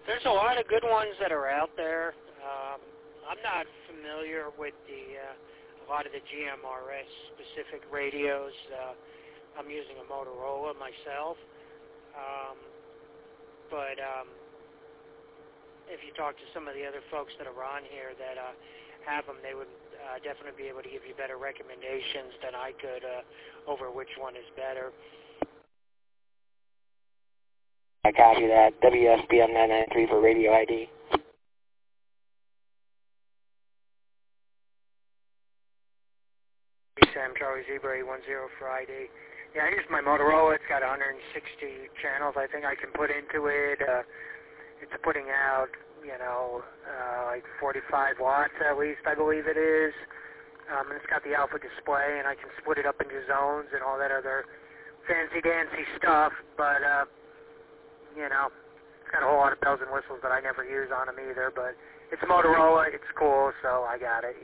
There's a lot of good ones that are out there. I'm not familiar with a lot of the GMRS specific radios. I'm using a Motorola myself. But if you talk to some of the other folks that are on here that have them, they would definitely be able to give you better recommendations than I could over which one is better. I copy that. WSBM 993 for radio ID. Sam Charlie Zebra 810 for ID. Yeah, I use my Motorola. It's got 160 channels I think I can put into it. It's putting out, like 45 watts at least, I believe it is. And it's got the alpha display, and I can split it up into zones and all that other fancy-dancy stuff. But, it's got a whole lot of bells and whistles that I never use on them either. But it's Motorola. It's cool, so I got it,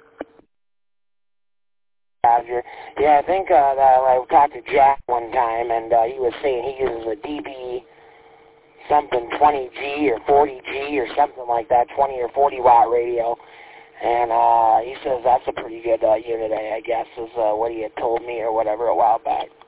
Yeah, I think that I talked to Jack one time, and he was saying he uses a DB something 20G or 40G or something like that, 20 or 40 watt radio, and he says that's a pretty good unit, I guess, is what he had told me or whatever a while back.